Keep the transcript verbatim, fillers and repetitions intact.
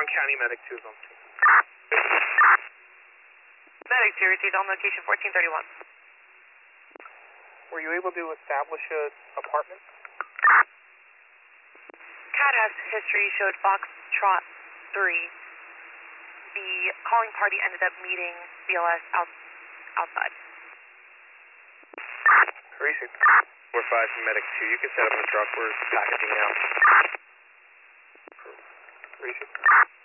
County Medic two is on scene. Medic two received on location fourteen thirty-one. Were you able to establish a apartment? Cat has history showed Foxtrot three. The calling party ended up meeting B L S out, outside. Receive. four five from Medic two. You can set up the truck. We're packaging out. Receive.